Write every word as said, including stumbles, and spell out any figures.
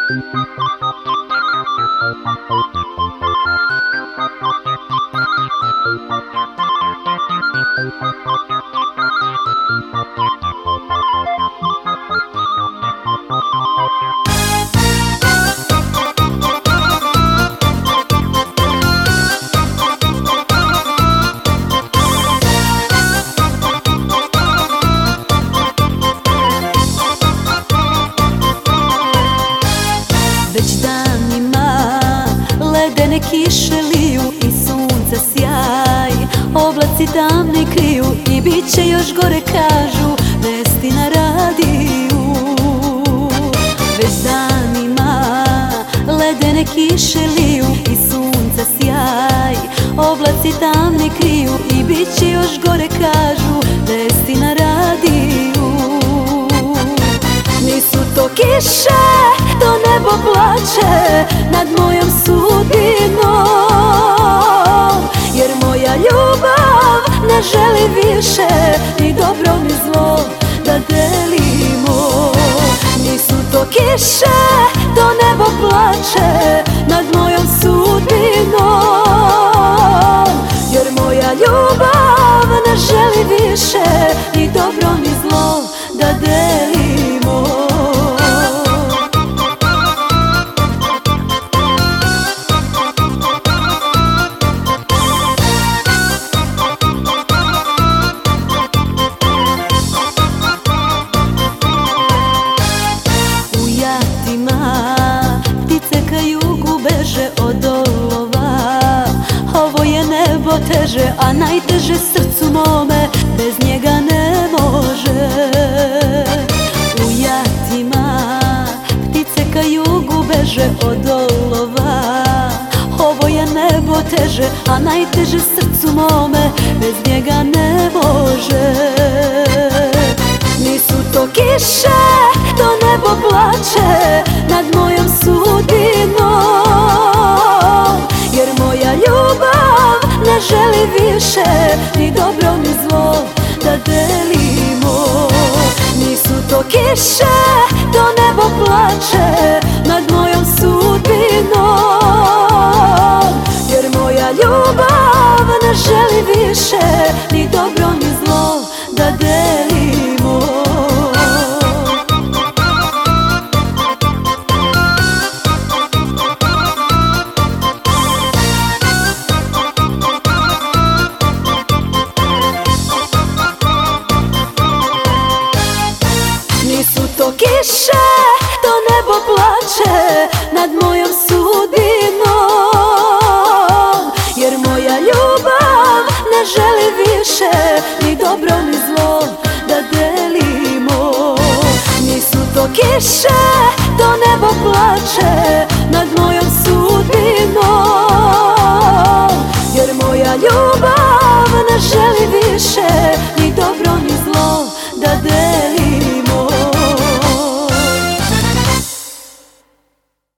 Već danima ledene kiše liju i sunce sjaj, oblaci tamni kriju i bit će još gore, kažu vesti na radiju. Već danima ledene kiše liju i sunce sjaj, oblaci tamni kriju i bit će još gore, kažu vesti na radiju. Nisu to kiše, to nebo plače nad mojom sudbinom, jer moja ljubav ne želi više ni dobro ni zlo da delimo. Nisu to kiše, to nebo plače nad mojom sudbinom, jer moja ljubav ne želi više ni dobro ni zlo da delimo. Od olova ovo je nebo teže, a najteže srcu mome bez njega ne može. U jatima ptice ka jugu beže od olova, ovo je nebo teže, a najteže srcu mome bez njega ne može. Nisu to kiše, to nebo plače nad mojom sudbinom, jer moja ljubav ne želi više ni dobro ni zlo da delimo. Nisu to kiše, to nebo plače nad mojom sudbinom, jer moja ljubav ne želi više ni dobro ni zlo da delimo. Nisu to kiše, to nebo plače nad mojom sudbinom, jer moja ljubav ne želi više ni dobro ni zlo da delimo. Nisu to kiše,